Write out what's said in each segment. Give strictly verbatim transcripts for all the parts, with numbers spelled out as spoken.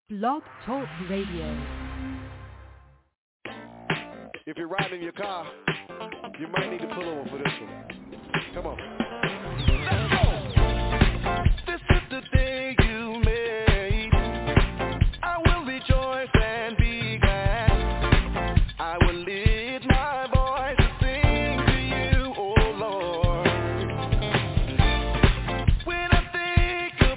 Blog Talk Radio. If you're riding in your car, you might need to pull over for this one. Come on. Let's go. This is the day you made. I will rejoice and be glad. I will lift my voice to sing to you, oh Lord. When I think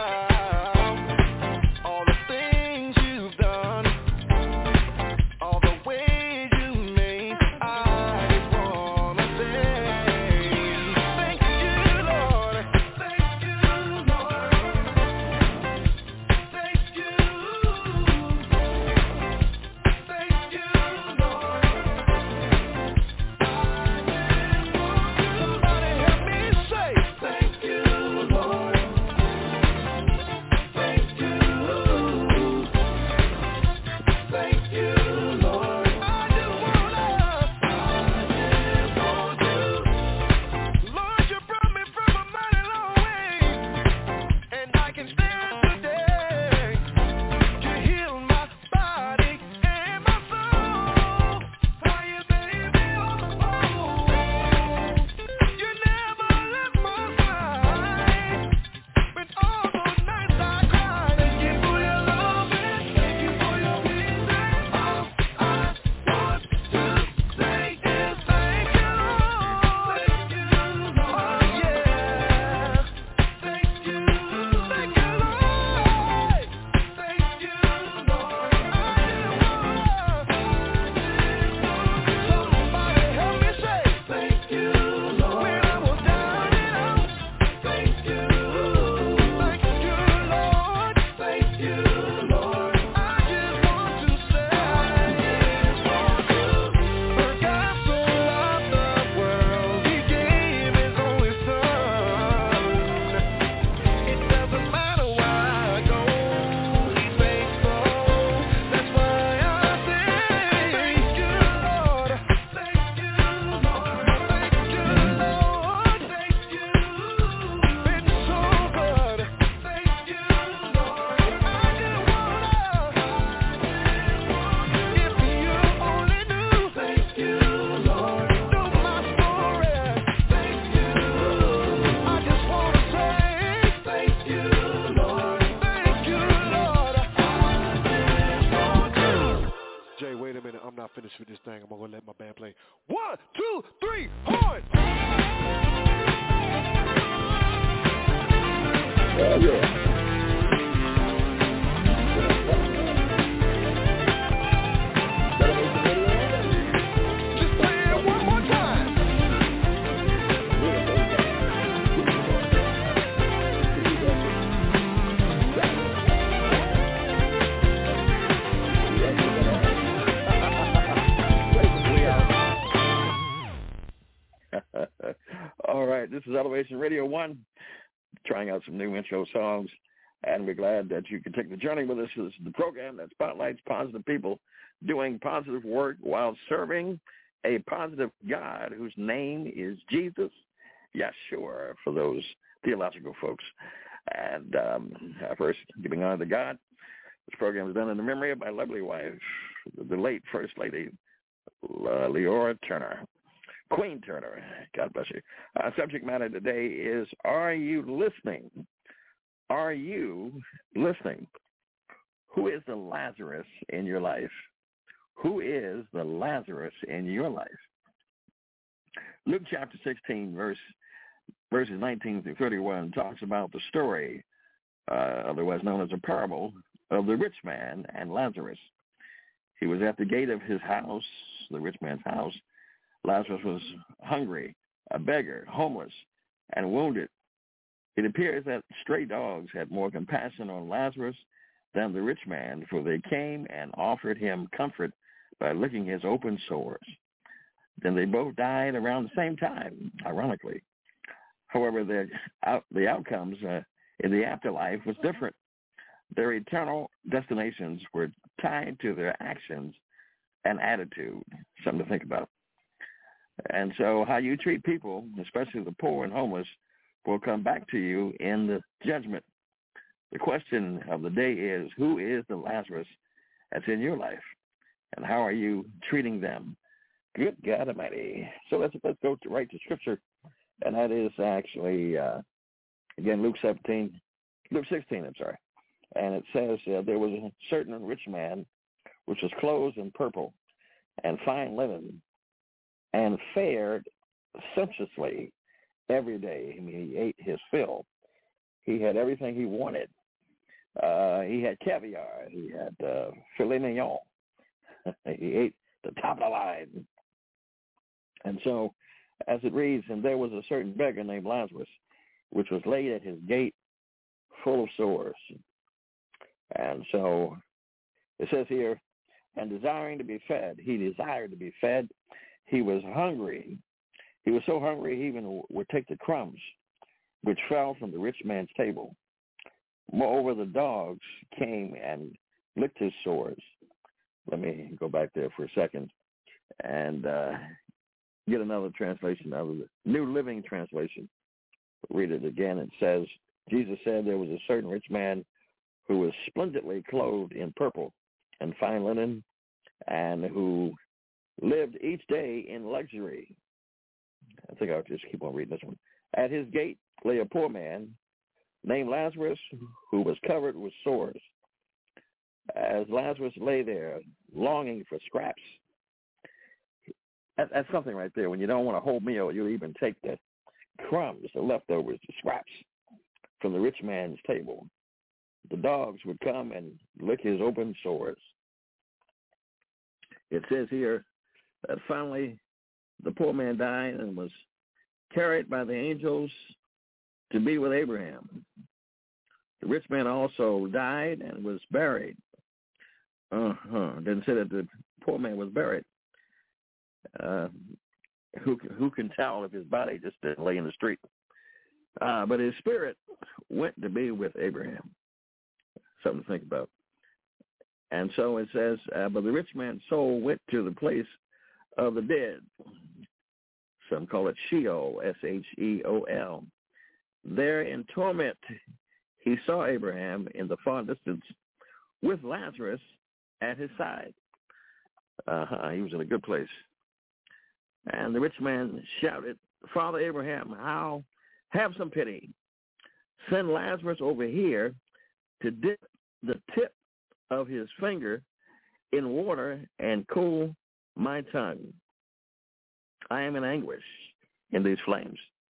about all the things you've done, all the ways you made, I just wanna say thank you, Lord. Thank you, Lord. Thank you. Thank you, Lord. Somebody help me say thank you, Lord. Thank you. Thank you, Lord. I just wanna, I just want to. Lord, you brought me from a mighty long way, and I can stand today. You healed my body and my soul. How you made me whole. You never left my side. When all those nights I cried, thank you for your love and thank you for your peace. All I want to say is thank you, Lord. Thank you, Lord. Oh yeah. Thank you, thank you, Lord. Thank you, Lord. Somebody help me say thank you, Lord. When I was down and out, thank you, thank you, Lord. Thank you, Lord. I just want to say for God so loved the world, He gave His only Son. It doesn't matter where I go, He's faithful. That's why I say thank you, Lord. Thank you, Lord. Thank you, Lord. Thank you. Been so good. Thank you, Lord. I just wanna, if you only knew, thank you, Lord. Know my story. Thank you. I just wanna say thank you, Lord. Thank you, Lord. Jay, wait a minute. I'm not finished with this thing. I'm gonna let my band play. One, two, three, horn. Oh, yeah. Just play it one more time. All right, this is Elevation Radio one, trying out some new intro songs, and we're glad that you can take the journey with us. This is the program that spotlights positive people doing positive work while serving a positive God whose name is Jesus. Yes, sure, for those theological folks. And um, first, giving honor to God. This program is done in the memory of my lovely wife, the late First Lady, uh, Leora Turner. Queen Turner, God bless you. Our subject matter today is, are you listening? Are you listening? Who is the Lazarus in your life? Who is the Lazarus in your life? Luke chapter sixteen, verse verses nineteen through thirty-one, talks about the story, uh, otherwise known as a parable, of the rich man and Lazarus. He was at the gate of his house, the rich man's house. Lazarus was hungry, a beggar, homeless, and wounded. It appears that stray dogs had more compassion on Lazarus than the rich man, for they came and offered him comfort by licking his open sores. Then they both died around the same time, ironically. However, the, out, the outcomes uh, in the afterlife was different. Their eternal destinations were tied to their actions and attitude, something to think about. And so how you treat people, especially the poor and homeless, will come back to you in the judgment. the question of the day is, who is the Lazarus that's in your life, and how are you treating them? Good God Almighty. So let's let's go to right to Scripture, and that is actually uh, again Luke seventeen, Luke sixteen. I'm sorry, and it says uh, there was a certain rich man which was clothed in purple and fine linen, and fared sumptuously every day. I mean, he ate his fill. He had everything he wanted. Uh, he had caviar. He had uh, filet mignon. He ate the top of the line. And so, as it reads, and there was a certain beggar named Lazarus, which was laid at his gate full of sores. And so, it says here, and desiring to be fed. He desired to be fed. He was hungry. He was so hungry he even would take the crumbs which fell from the rich man's table. Moreover, the dogs came and licked his sores. Let me go back there for a second and uh, get another translation out of the New Living Translation. Read it again. It says, Jesus said there was a certain rich man who was splendidly clothed in purple and fine linen, and who lived each day in luxury. I think I'll just keep on reading this one. At his gate lay a poor man named Lazarus, who was covered with sores. As Lazarus lay there, longing for scraps. That, that's something right there. When you don't want a whole meal, you'll even take the crumbs, the leftovers, the scraps from the rich man's table. The dogs would come and lick his open sores. It says here that finally the poor man died and was carried by the angels to be with Abraham. The rich man also died and was buried. Uh-huh. Didn't say that the poor man was buried. Uh, who who can tell if his body just didn't lay in the street? Uh, but his spirit went to be with Abraham. Something to think about. And so it says, uh, but the rich man's soul went to the place of the dead. Some call it Sheol, S H E O L. There in torment, he saw Abraham in the far distance with Lazarus at his side. Uh-huh, he was in a good place. And the rich man shouted, Father Abraham, how have some pity. Send Lazarus over here to dip the tip of his finger in water and cool my tongue. I am in anguish in these flames.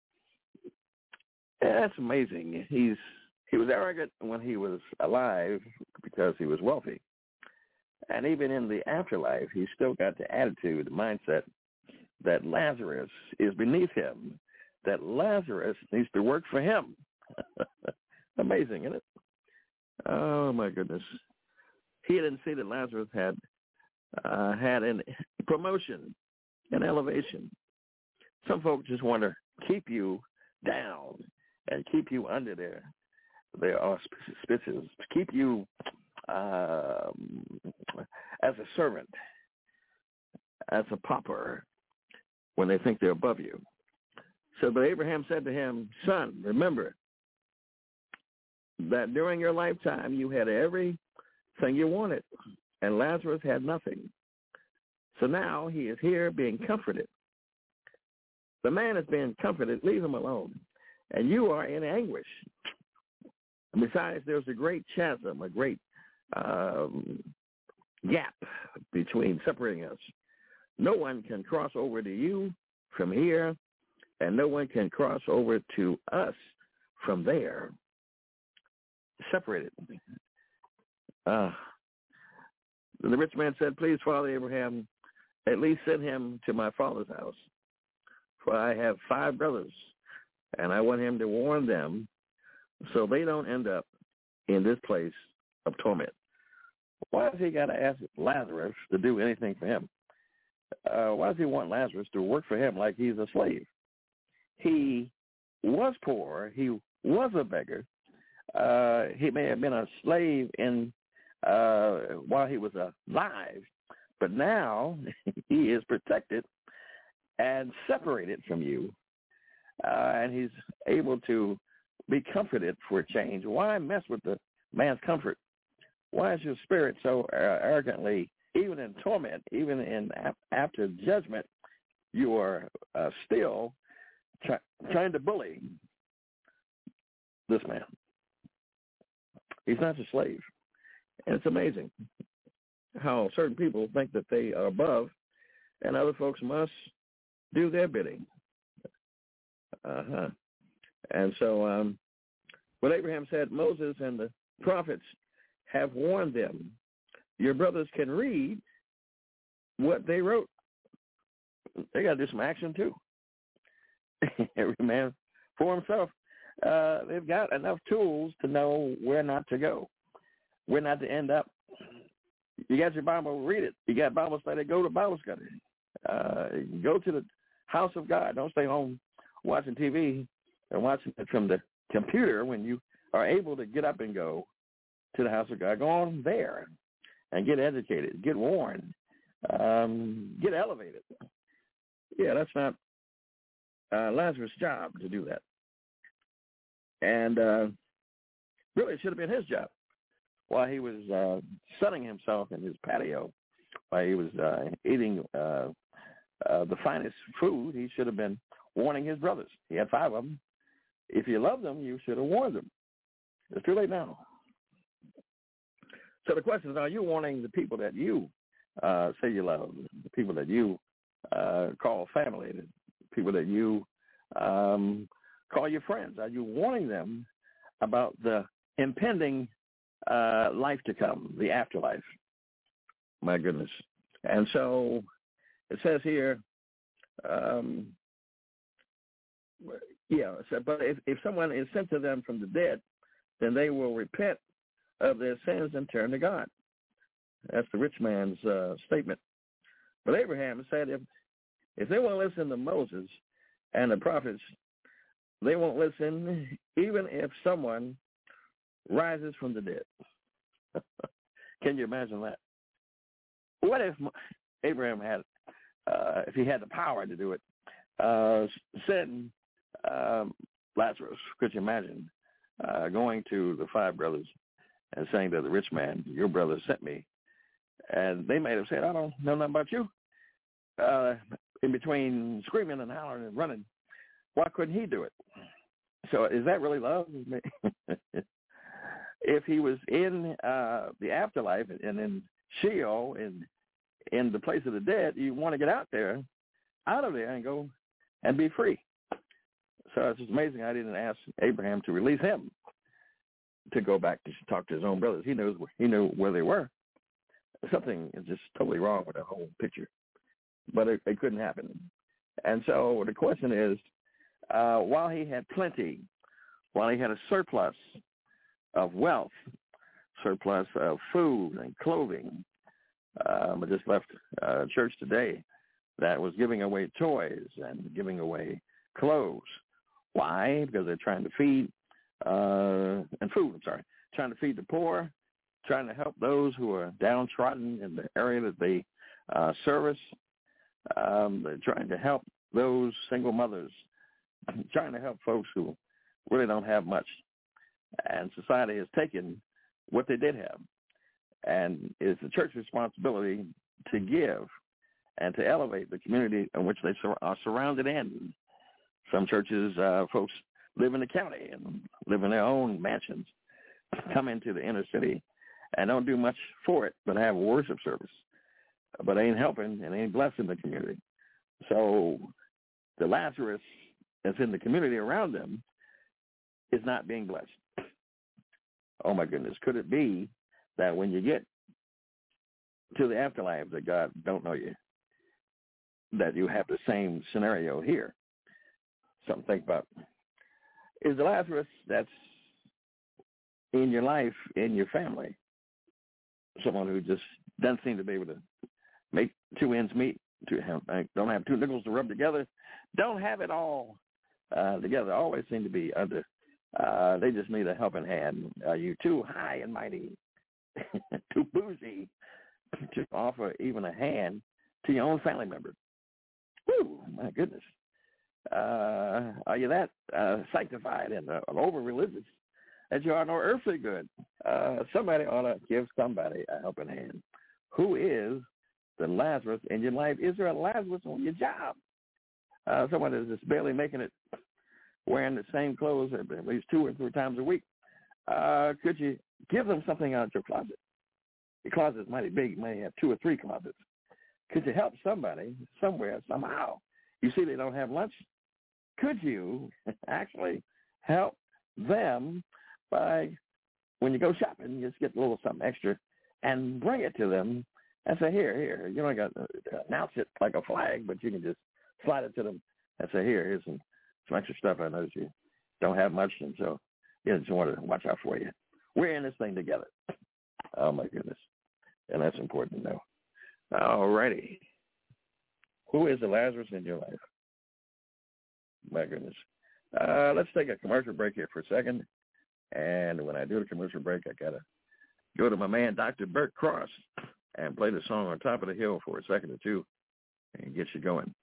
That's amazing. He's he was arrogant when he was alive because he was wealthy. And even in the afterlife, he's still got the attitude, the mindset that Lazarus is beneath him, that Lazarus needs to work for him. Amazing, isn't it? Oh, my goodness. He didn't see that Lazarus had uh, had a promotion, an elevation. Some folks just want to keep you down and keep you under their their auspices, keep you uh, as a servant, as a pauper, when they think they're above you. So, but Abraham said to him, son, remember that during your lifetime you had everything you wanted, and Lazarus had nothing. So now he is here being comforted. The man is being comforted. Leave him alone. And you are in anguish. And besides, there's a great chasm, a great um, gap between separating us. No one can cross over to you from here, and no one can cross over to us from there. Separated. Uh, the rich man said, please, Father Abraham, at least send him to my father's house, for I have five brothers, and I want him to warn them so they don't end up in this place of torment. Why does he got to ask Lazarus to do anything for him? Uh, why does he want Lazarus to work for him like he's a slave? He was poor. He was a beggar. Uh, he may have been a slave in uh, while he was alive, but now he is protected and separated from you, uh, and he's able to be comforted for a change. Why mess with the man's comfort? Why is your spirit so uh, arrogantly, even in torment, even in after judgment, you are uh, still try, trying to bully this man? He's not a slave. And it's amazing how certain people think that they are above and other folks must do their bidding. Uh-huh. And so um, what Abraham said, Moses and the prophets have warned them. Your brothers can read what they wrote. They got to do some action too. Every man for himself. Uh, they've got enough tools to know where not to go, where not to end up. You got your Bible, read it. You got Bible study, go to Bible study. Uh, go to the house of God. Don't stay home watching T V and watching it from the computer when you are able to get up and go to the house of God. Go on there and get educated, get warned, um, get elevated. Yeah, that's not uh, Lazarus' job to do that. And uh, really, it should have been his job while he was uh, sunning himself in his patio, while he was uh, eating uh, uh, the finest food. He should have been warning his brothers. He had five of them. If you loved them, you should have warned them. It's too late now. So the question is, are you warning the people that you uh, say you love, the people that you uh, call family, the people that you um, call your friends? Are you warning them about the impending uh, life to come, the afterlife? My goodness. And so it says here, um, yeah, but if, if someone is sent to them from the dead, then they will repent of their sins and turn to God. That's the rich man's uh, statement. But Abraham said, if if they won't listen to Moses and the prophets, they won't listen even if someone rises from the dead. Can you imagine that? What if Abraham had, uh, if he had the power to do it, uh, send um, Lazarus? Could you imagine uh, going to the five brothers and saying to the rich man, your brother sent me? And they might have said, I don't know nothing about you. Uh, in between screaming and hollering and running, why couldn't he do it? So is that really love? If he was in uh, the afterlife and in Sheol, in, in the place of the dead, you want to get out there, out of there and go and be free. So it's just amazing I didn't ask Abraham to release him to go back to talk to his own brothers. He knows he knew where they were. Something is just totally wrong with the whole picture. But it, it couldn't happen. And so the question is, uh, while he had plenty, while he had a surplus of wealth, surplus of food and clothing, um, I just left uh, church today that was giving away toys and giving away clothes. Why? Because they're trying to feed, uh, and food, I'm sorry, trying to feed the poor, trying to help those who are downtrodden in the area that they uh, service. Um, they're trying to help those single mothers, trying to help folks who really don't have much. And society has taken what they did have. And it's the church's responsibility to give and to elevate the community in which they sur- are surrounded in. Some churches, uh, folks live in the county and live in their own mansions, come into the inner city and don't do much for it, but have worship service, but ain't helping and ain't blessing the community. So the Lazarus that's in the community around them is not being blessed. Oh, my goodness. Could it be that when you get to the afterlife that God don't know you, that you have the same scenario here? Something to think about. Is the Lazarus that's in your life, in your family, someone who just doesn't seem to be able to make two ends meet, to have, don't have two nickels to rub together, don't have it all uh, together, always seem to be under, uh, they just need a helping hand. Are you too high and mighty, too bougie to offer even a hand to your own family member? Whew, my goodness. Uh, are you that uh, sanctified and uh, over-religious that you are no earthly good? Uh, somebody ought to give somebody a helping hand. Who is the Lazarus in your life? Is there a Lazarus on your job? Uh, someone is just barely making it, wearing the same clothes at least two or three times a week. Uh, could you give them something out of your closet? Your closet is mighty big. You may have two or three closets. Could you help somebody somewhere, somehow? You see they don't have lunch. Could you actually help them by, when you go shopping, you just get a little something extra and bring it to them and say, here, here. You don't got to announce it like a flag, but you can just slide it to them and say, here, here's some, some extra stuff. I notice you don't have much, and so yeah, just want to watch out for you. We're in this thing together. Oh, my goodness. And that's important to know. All righty. Who is the Lazarus in your life? My goodness. Uh, let's take a commercial break here for a second. And when I do the commercial break, I got to go to my man, Doctor Bert Cross, and play the song On Top of the Hill for a second or two and get you going.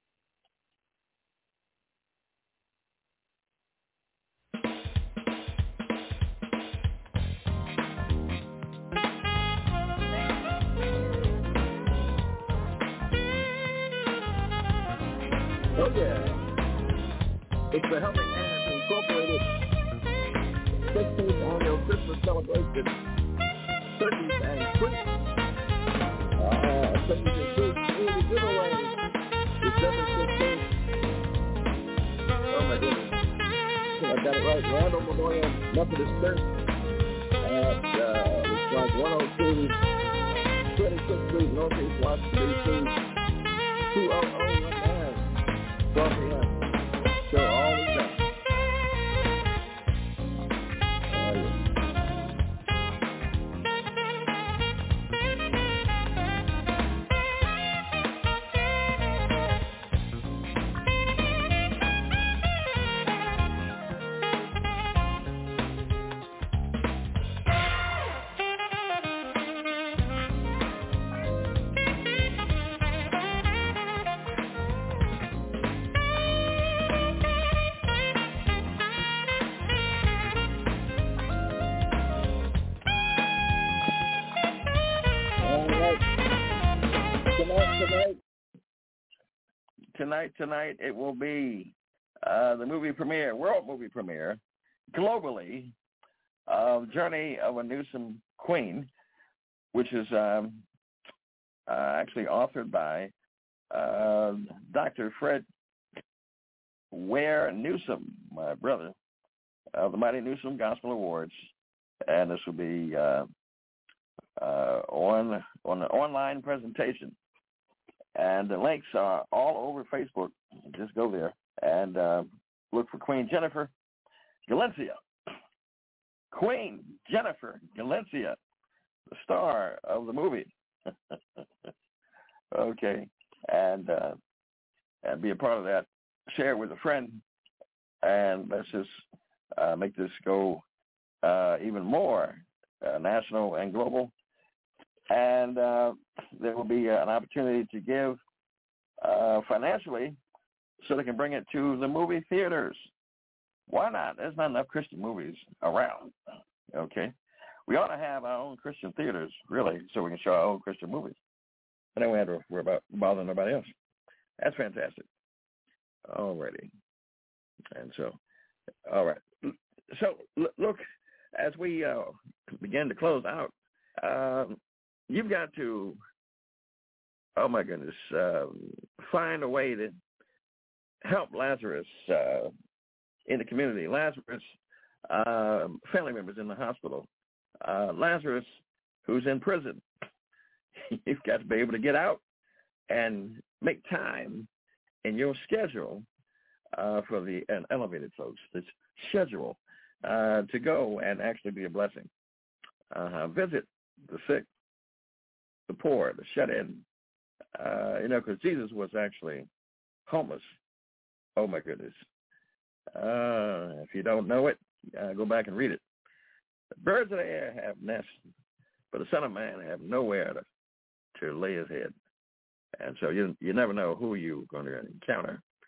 Oh, yeah. It's the Helping Hands Incorporated sixteenth Annual Christmas Celebration. Turkeys and Sweets. Uh, Turkeys and Sweets Community Giveaway. December sixteenth. Oh, my goodness. I think I got it right. Randall Memorial Methodist Church at, uh, it's like one oh two twenty-sixth Street, Northeast Washington, D C two oh oh one nine. twelve p.m. So all is done. Oh, yeah. Tonight, tonight, it will be uh, the movie premiere, world movie premiere, globally, of Journey of a Newsome Queen, which is um, uh, actually authored by uh, Doctor Fred Ware Newsome, my brother, of the Mighty Newsome Gospel Awards, and this will be uh, uh, on on an online presentation. And the links are all over Facebook. Just go there and uh, look for Queen Jennifer Galencia. Queen Jennifer Galencia, the star of the movie. Okay. And, uh, and be a part of that. Share it with a friend. And let's just uh, make this go uh, even more uh, national and global. And uh, there will be uh, an opportunity to give uh, financially so they can bring it to the movie theaters. Why not? There's not enough Christian movies around, okay? We ought to have our own Christian theaters, really, so we can show our own Christian movies. And then we have to worry about bothering nobody else. That's fantastic. All righty. And so, all right. So, look, as we uh, begin to close out, um, you've got to, oh my goodness, uh, find a way to help Lazarus uh, in the community. Lazarus, uh, family members in the hospital. Uh, Lazarus, who's in prison. You've got to be able to get out and make time in your schedule uh, for the uh, elevated folks, this schedule, uh, to go and actually be a blessing. Uh, visit the sick, the poor, the shut-in, uh, you know, because Jesus was actually homeless. Oh, my goodness. Uh, if you don't know it, uh, go back and read it. The birds of the air have nests, but the Son of Man have nowhere to, to lay his head. And so you you never know who you're going to encounter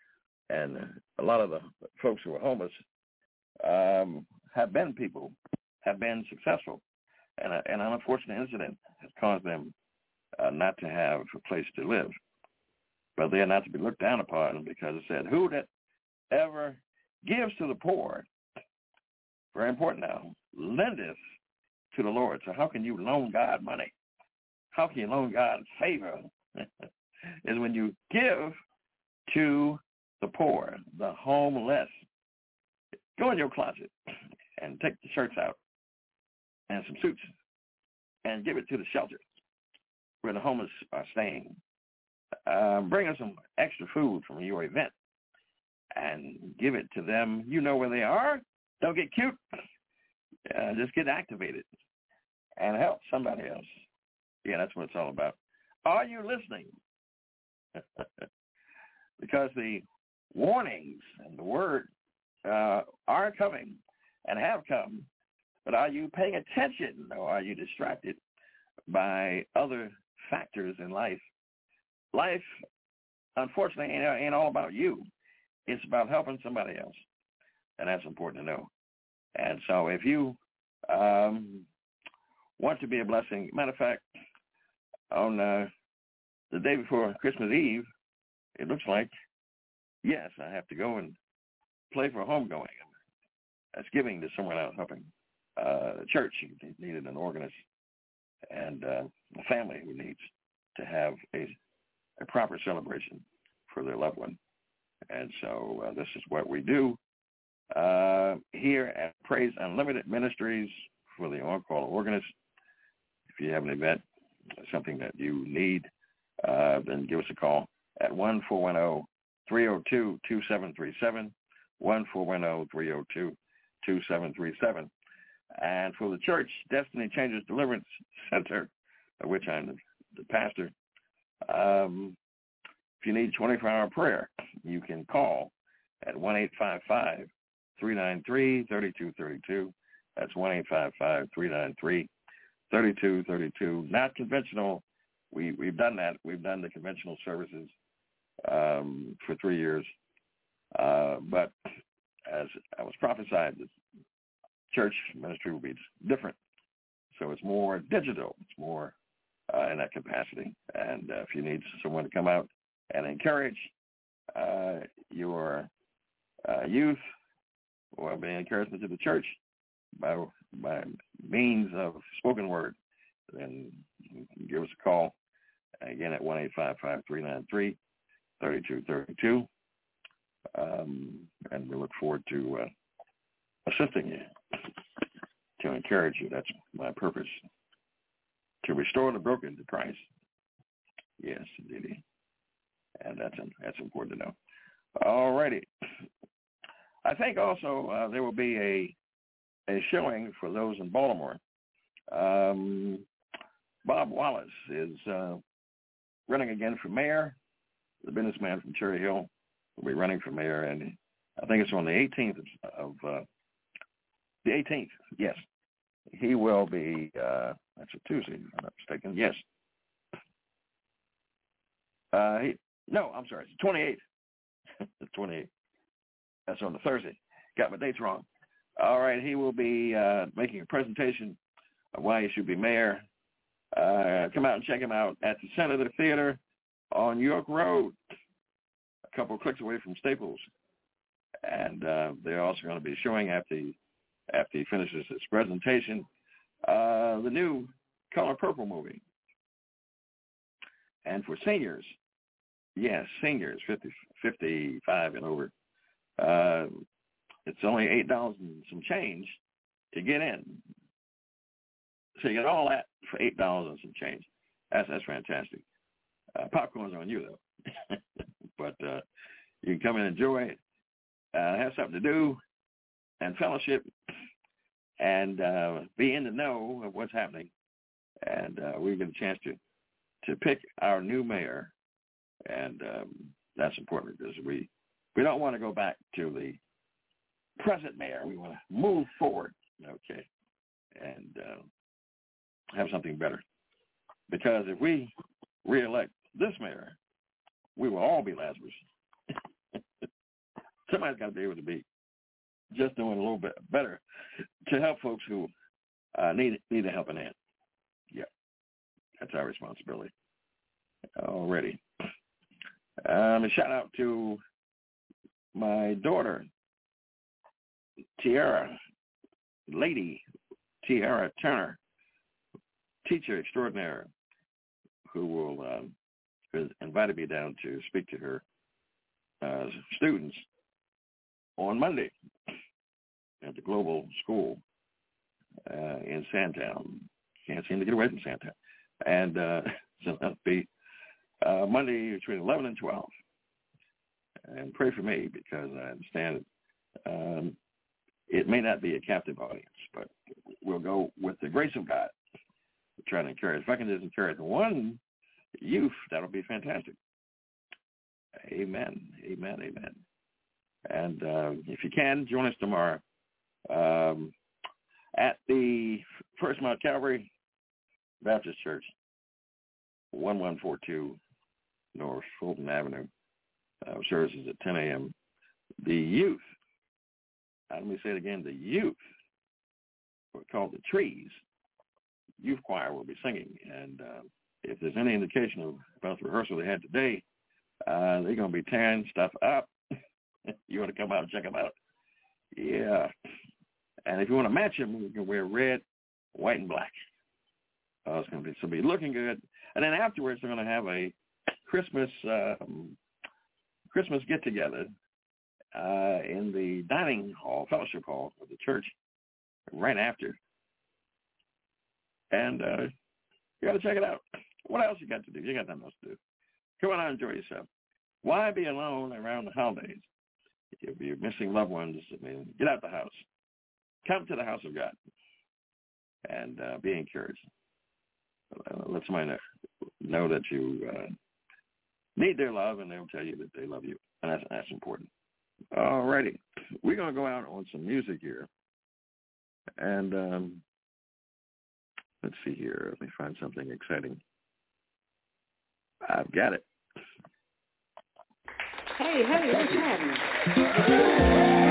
and a lot of the folks who are homeless um, have been people, have been successful, and, a, and an unfortunate incident has caused them uh, not to have a place to live. But they are not to be looked down upon, because it said, who that ever gives to the poor, very important now, lendeth to the Lord. So how can you loan God money? How can you loan God favor? Is when you give to the poor, the homeless. Go in your closet and take the shirts out and some suits and give it to the shelter where the homeless are staying. Uh, bring us some extra food from your event and give it to them. You know where they are. Don't get cute. Uh, just get activated and help somebody else. Yeah, that's what it's all about. Are you listening? Because the warnings and the word uh, are coming and have come, but are you paying attention, or are you distracted by other factors in life? Life, unfortunately, ain't, ain't all about you. It's about helping somebody else, and that's important to know. And so if you um, want to be a blessing, matter of fact, on uh, the day before Christmas Eve, it looks like, yes, I have to go and play for homegoing. That's giving to someone else, helping uh, a church who needed an organist, and uh, a family who needs to have a, a proper celebration for their loved one. And so uh, this is what we do uh, here at Praise Unlimited Ministries for the on-call organist. If you have an event, something that you need, uh, then give us a call at one four one zero, three zero two, two seven three seven, one four one zero, three zero two, two seven three seven. And for the church, Destiny Changers Deliverance Center, of which I'm the, the pastor, um, if you need twenty-four hour prayer, you can call at one eight five five, three nine three, three two three two. That's one eight five five, three nine three, three two three two. Not conventional. We, we've done that. We've done the conventional services um, for three years. Uh, but as I was prophesied, this church ministry will be different. So it's more digital. It's more uh, in that capacity. And uh, if you need someone to come out and encourage uh, your uh, youth, or be an encouragement to the church by by means of spoken word, then give us a call, again, at one eight five five, three nine three, three two three two. Um, and we look forward to uh, assisting you, to encourage you. That's my purpose, to restore the broken to Christ. Yes, indeed. And that's that's important to know. All righty. I think also uh, there will be a a showing for those in Baltimore. Um, Bob Wallace is uh, running again for mayor. The businessman from Cherry Hill will be running for mayor, and I think it's on the eighteenth of, of uh, the eighteenth. Yes, he will be. Uh, that's a Tuesday, if I'm not mistaken. Yes. Uh, he, no, I'm sorry. It's the twenty-eighth. The twenty-eighth. That's on the Thursday. Got my dates wrong. All right, he will be uh, making a presentation of why he should be mayor. Uh, come out and check him out at the Senator Theater on York Road, a couple of clicks away from Staples. And uh, they're also going to be showing after he, after he finishes his presentation uh, the new Color Purple movie. And for seniors, yes, seniors, fifty, fifty-five and over, uh, it's only eight dollars and some change to get in. So you get all that for eight dollars and some change. That's that's fantastic. Uh, popcorn's on you, though. But uh, you can come and enjoy it, uh, have something to do, and fellowship, and uh, be in the know of what's happening. And uh, we get a chance to, to pick our new mayor, and um, that's important because we, we don't want to go back to the present mayor. We want to move forward, okay, and uh, have something better. Because if we reelect this mayor, we will all be Lazarus. somebody's got to be able to be just doing a little bit better to help folks who uh, need need a helping hand. Yeah, that's our responsibility. Alrighty. Um, a shout out to my daughter, Tiara, Lady Tiara Turner, teacher extraordinaire, who will um, has invited me down to speak to her uh, students on Monday at the Global School uh, in Sandtown. Can't seem to get away from Sandtown. And uh, so that'll be uh, Monday between eleven and twelve. And pray for me, because I understand um, it may not be a captive audience, but we'll go with the grace of God. We're trying to encourage. If I can just encourage one youth, that'll be fantastic. Amen. Amen. Amen. And uh, if you can, join us tomorrow um, at the First Mount Calvary Baptist Church, eleven forty-two North Fulton Avenue. Uh, services at ten a.m. The youth, uh, let me say it again, the youth, we're called the Trees, youth choir will be singing. And uh, if there's any indication of about the rehearsal they had today, uh, they're going to be tearing stuff up. You want to come out and check them out? Yeah. And if you want to match them, you can wear red, white, and black. Uh, it's going to be, so be looking good. And then afterwards, they're going to have a Christmas um, Christmas get-together uh, in the dining hall, fellowship hall of the church right after. And uh, you got to check it out. What else you got to do? You got nothing else to do. Come on out and enjoy yourself. Why be alone around the holidays? If you're missing loved ones, I mean, get out the house. Come to the house of God and uh, be encouraged. Uh, let somebody know, know that you uh, need their love, and they'll tell you that they love you. And that's, that's important. All righty. We're going to go out on some music here. And um, let's see here. Let me find something exciting. I've got it. Hey, hey, what's happening?